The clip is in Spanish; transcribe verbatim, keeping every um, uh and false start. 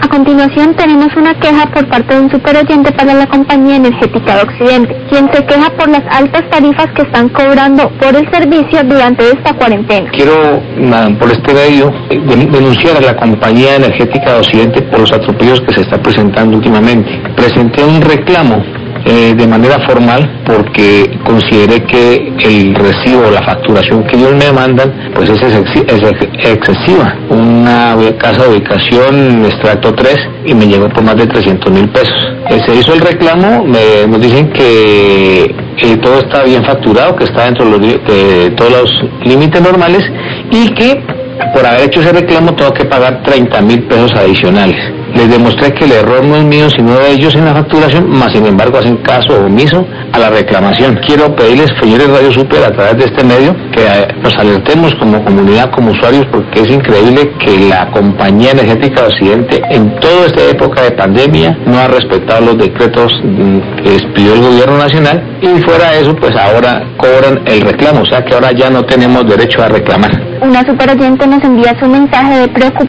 A continuación tenemos una queja por parte de un superoyente para la compañía energética de Occidente, quien se queja por las altas tarifas que están cobrando por el servicio durante esta cuarentena. Quiero, por este medio, denunciar a la compañía energética de Occidente por los atropellos que se está presentando últimamente. Presenté un reclamo Eh, de manera formal porque consideré que el recibo, la facturación que ellos me mandan, pues es, excesi es excesiva. Una casa de ubicación extracto tres y me llegó por más de trescientos mil pesos. Eh, se hizo el reclamo, me, nos dicen que eh, todo está bien facturado, que está dentro de, los, de todos los límites normales y que por haber hecho ese reclamo tengo que pagar treinta mil pesos adicionales. Les demostré que el error no es mío sino de ellos en la facturación, más sin embargo hacen caso omiso a la reclamación. Quiero pedirles, señores Radio Super, a través de este medio, que nos alertemos como comunidad, como usuarios, porque es increíble que la compañía energética de Occidente en toda esta época de pandemia no ha respetado los decretos que expidió el gobierno nacional y fuera de eso pues ahora cobran el reclamo, o sea que ahora ya no tenemos derecho a reclamar. Una superoyente nos envía su mensaje de preocupación